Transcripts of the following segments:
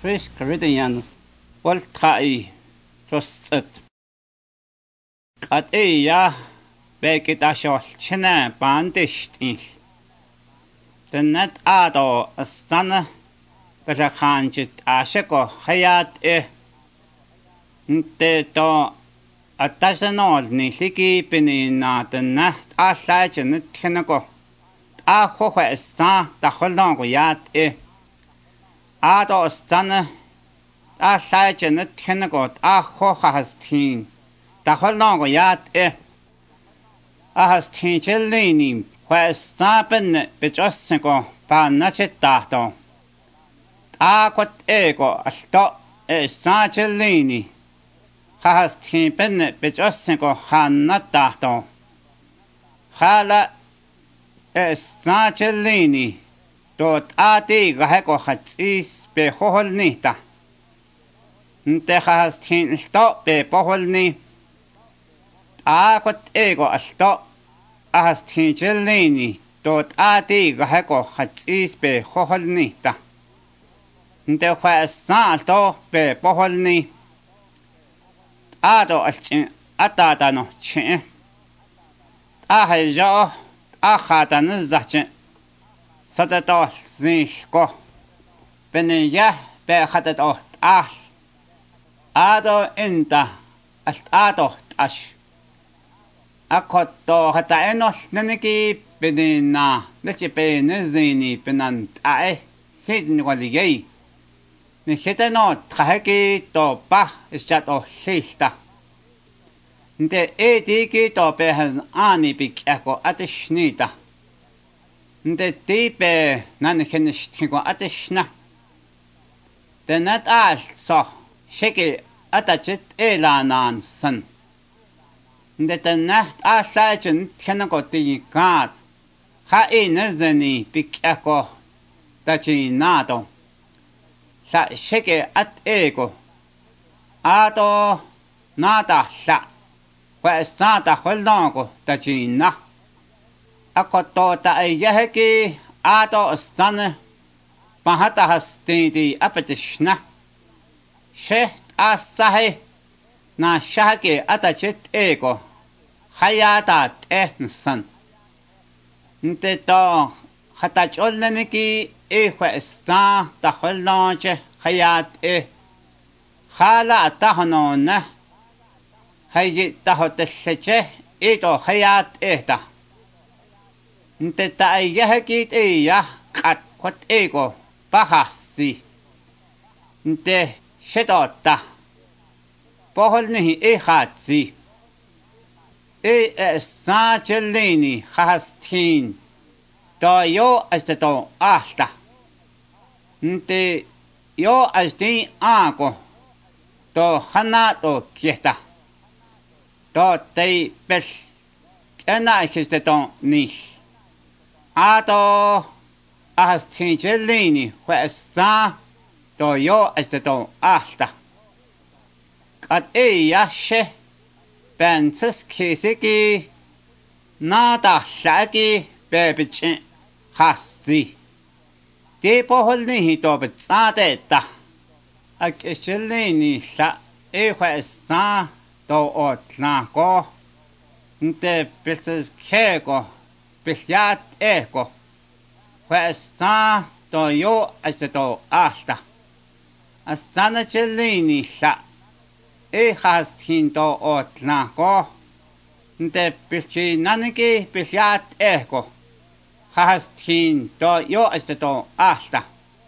Chris Corinthians Voltrai Trustet At ya Bekit Ashol China Bandished in the net ado a sana Bezakhanjit Asheko Hayat Nte to a dozen ni siki pinina the nat a sage and tinago. A hohe sa the holong yat Ado stunner a sage and tinago a hoha has teen. The holong yat a has teen chillini where snapping bejosingo by natchet dato. A quat ego a stop a sa chillini. Has teen been bejosingo han not dato. Hala Snacellini dot ati gaheko hatsis be hoholnita. Nte has teen stop be poholni. Aquat ego a stop as teen cellini dot ati gaheko hatsis be hoholnita. Nte was salto be poholni. Ado alchin atadano chin. Ahajo Achatan Zachin Satato Zinsko Benja Behatat Ash Ado Inta Ado Ash Akoto Hataenos Neniki Benina Lechipe Nezini Benant Ae Sidney Waligay Nishitano Taheki to Bah is chat of Shista. The ediki to be has any big echo at the schnita. The deep nannikinishtigo at the schna. The net ash so shake attach it elanan son. The net ash legend cannot the god. Ha in any big echo that ye nado. Shake at ego. Ado nada shat. Where Santa Holongo, the Gina. A cotota a yaheki, ado a stunner. Mahata has stayed the appetishna. She as sahe, na shaki attachet ego. Hayata son. Nte to hatach olniki, where Santa Holonge, Hayat Hala atahano. Hayi tahot seche ito hayat eta. Nte ta yahekit ya kat kwat ego bahasi. Nte shetota. Pohol nihi hatsi. Sa cellini hastin. Do yo as the to asta. Nte yo as the ago. Do hanato kieta. Do they best cannot is the don't niche. Ado as tingelini where sa do yo as the don't after. Kat yashe bensis kisiki nada shaggy baby chin hasi. Depo holni hito but sadeta. A kishelini sha where sa do otlango nte bilses kego bilyat ego westa do yo as the do asta asana cellini sha has tin do otlango nte bilchi naniki bilyat ego has tin do yo as the do asta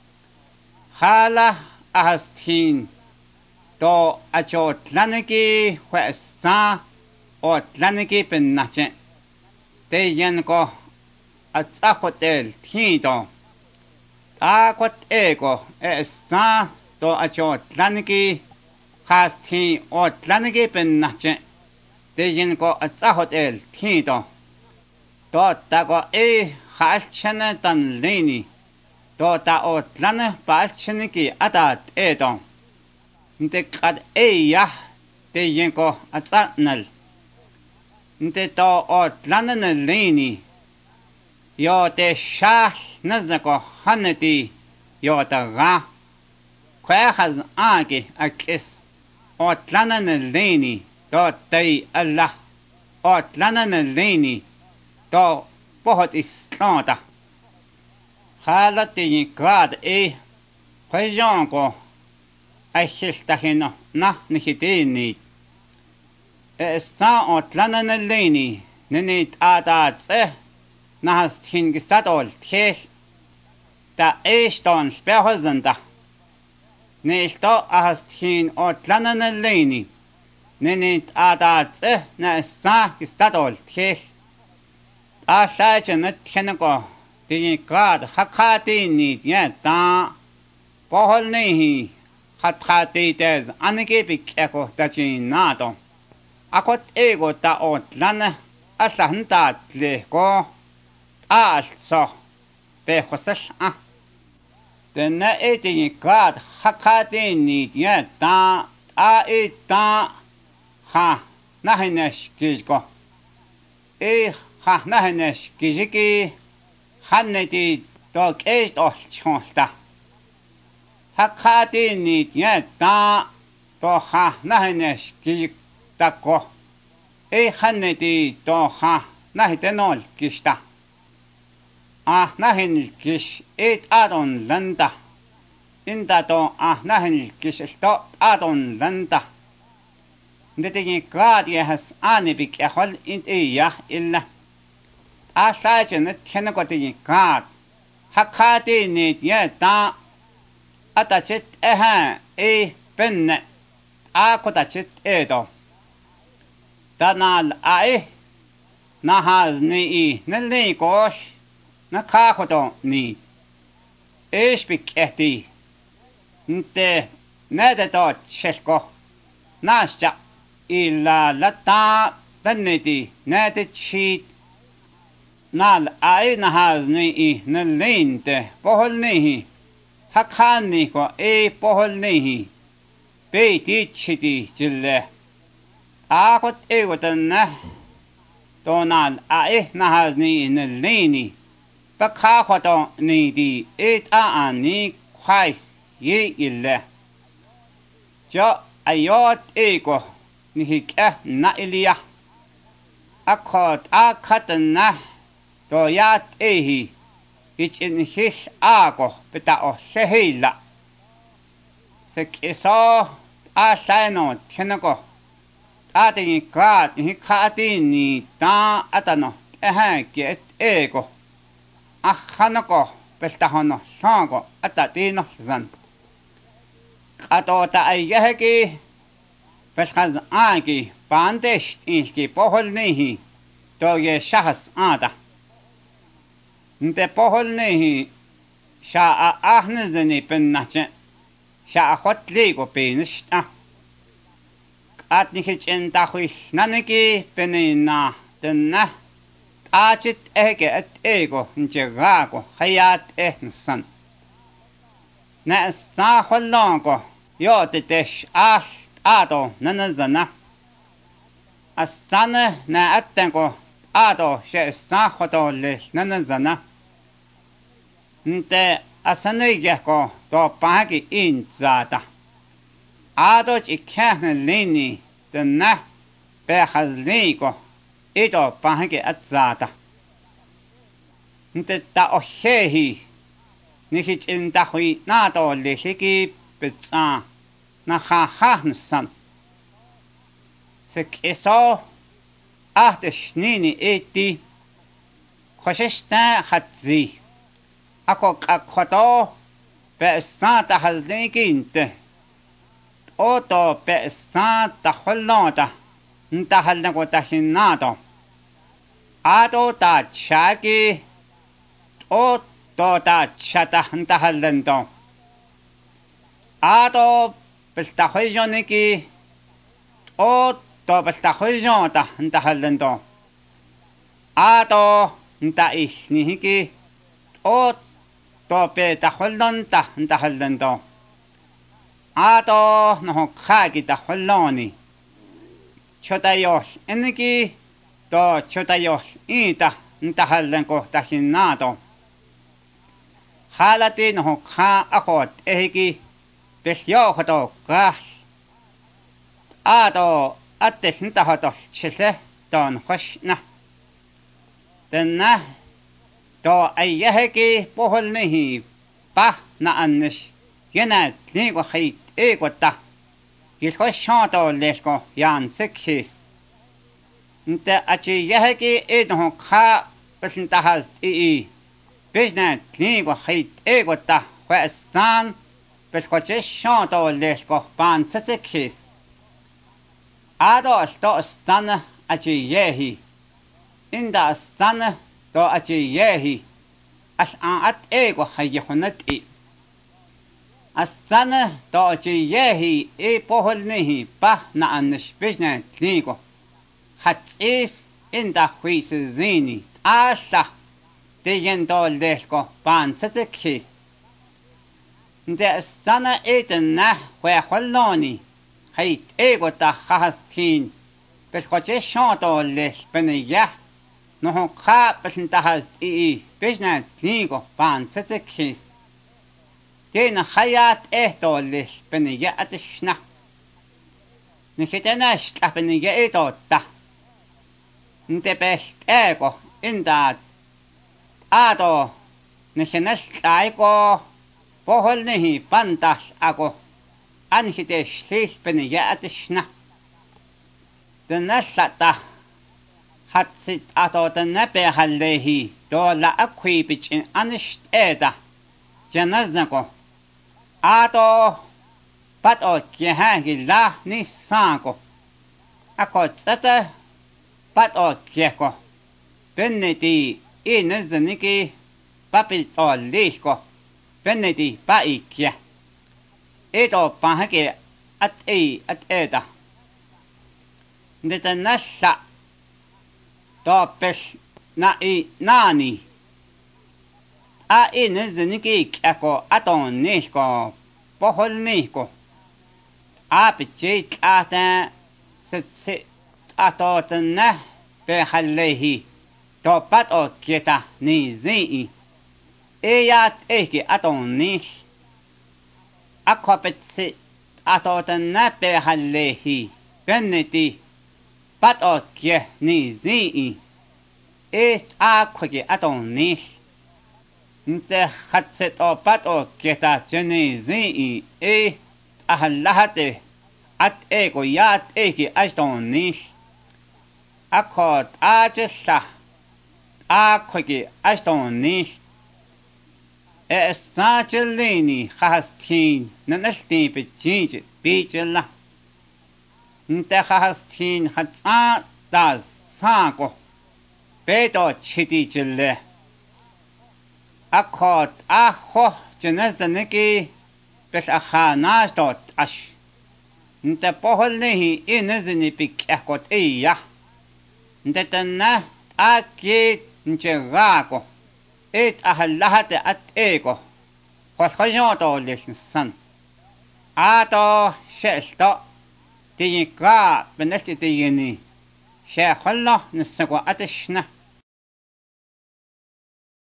hala has tin do acho tlaniki westa o tlaniki pennache te yen ko atsa hotel tido aquat ego esta do acho tlaniki hasti o tlaniki pennache te yen ko atsa hotel tido do tago halchene tan leni do ta o tlane palcheniki atat edo Nte kad ya te yenko atsatnal. Nte to o tlanen lini. Yo te shah naznako haneti yo ta ga Quajas Agi a kiss, or Tlanan and Laney, dot day Allah, or Tlanan and Laney, dot Bohot is slaughter. Halati glad Quajongo, I shiltahino, na Nihitini. Star or Tlanan and Laney, Ninit adats Nahas Tingistatol, Tish, da Ashton Sperhosenda. Nesto ahas tin or Tlanan and Laney, Ninit adats na sa gistatol, Tish. Asaj and a tenago, the God Hakati need yet da Bohol Nehi, Hatkati des Anagibik echo that in Nado. Akot ego da or Tlana Asahanta le go so Behosas ah. The na eating God Hakati need yet da it da ha Nahinesh Gizgo. Ha Nahinesh Giziki Haneti dog aged of Chonsta. Hakati need yet da to ha Nahinesh Gizik dako. Haneti to ha Nahitenol Gista. Ah Nahin Gish 8 adon landa. In that Nahin Gish stop adon landa. The God has anibik a hole in a yah illa. Asaj and a tenagoti God. Hakati need yet da attach it a penne. A cotach it edo. Danal Nahaz ni Nelly gosh. Nakakoto ni. Ishbik eti. Nte Nedato Chesko. Nasja. Illa lata benedi nedet sheet nal nahaz ni nalinte pohol nihi hakani ko pohol nihi beiti chiti jille akot egotanna donal nahaz ni nalini bakhakoto ni di ani kwais ye ille jo ayot ego Nihika na ilia. Akot na do yat ehi. Ich in his ago beta o sehila. Sek iso asano tenago. Ati God hikati ni da atano. Get ego. Ahanako bestahono sango atatino zan. Atota ayaheki. Pescas Agi, Bandesh inski Pohol Nehi, Doye Shahas Ada. The Pohol Nehi, Sha Ahnezeni Pennache, Sha Hot Lego Penishta. Atnihich and Dahuish Naniki Penina, the Na Achit Ege at Ego, in Jagago, Hayat Ehnson. Nas Saholongo, Yotish Ash. Ado nanazana Astana na atengo ado she sahodo le nanazana Nte asanegeko do pagi in zada Ado ikahna lini the na behazligo ido pagi at zada Nte ta ohehi Nihich in dahui nado lehiki pizza na ha-ha-nsan. Sek iso ahte shnini eti khoshishta hatzi. Ako kakhoto pe santa hazlikinte. Oto pe santa holnota nta halnako tahinato. Ato ta chaki oto ta chata nta halento. Ato Pestahojoniki o to pestahojonta nta halento. Ato nta isnihiki o to petaholonta nta halento. Ato no khagi ta holoni. Chotayosh eniki to chotayosh ita nta halenko tahinato. Halati no kha akot ehiki بسيوخدو قاس آدو أدسن تهدو شسه دون خشنا دنه دو أيهكي بوهل نهي با نأنش ينا تلينغو خيط إيغو تا يلخش شانتو ليشكو يان سكسيس انت أجي يهكي إيدهو خا بسن تهز إي بجنا تلينغو خيط إيغو تا وأسان بسخوش شانتو ليشكو بان سكسيس آدو أستو أستان أجي يهي إندا أستان دو أجي يهي أسان أت إيغو خيخونت إي أستان دو أجي يهي إي بوهل نهي با نأنش بجنا تلينغو خطئيس إندا خويس زيني آسا ديين دو ليشكو بان ستكيس ندا أستان إيدنا ويخلوني خيط إيغو تا خاستين بسخوشي شانتو ليش بنيه نهو خا بسن تهزت إي بجنا تلينغو بان ستكيس دين خيات إهدو ليش بنيه أتشنا نشتناش بنيه إيدو تا نتا بشت إيغو إندا آدو نشنش تايغو بوهل نهي بانتاش أغو أنشتش ليش بنيه أتشنا دنساتا حتسيت آدو دنبه هالليهي دو لا أكوي بيجين أنشت إيدا جنزنكو آدو باتو جهانجي لا نيسانكو أكو تساتا باتو جيكو بندي إي نزنكي بابيتو ليشكو بندي بايكي إيدو بانهكي أت إيدا نتنسا دو بس ناني إي نزنكي كيكو أتو نيشكو بوهل نيكو بجيت آتا ست أتو تنه بخليه دو باتو كيتا نيزيئي إيات إيكي أتو نيش أكو بتست أتو تنه بخليه بندي باتو كي نيزيئي إيت أكوكي أتو نيش انت خدست او باتو كيتا جنيزيئي إيه أهلهته أت إيكو يات إيكي أجدون نيش أكود آجسا أكوكي أجدون نيش إستاجليني خاستين ننشتين بجيج بيجلا انت خاستين خدسان داز سانكو بيدو چيدي جله أكود أخو جنزنكي بس أخاناش دوت أش انت بوهل نهي إي نزني بك أكود إياه انت تنه أكيد نجراكو إيت أهلهت أت إيكو خشخشوتو ليش نسان آتو شئستو تيجي كا بنسي تيجيني شيخ الله نسكو أتشنا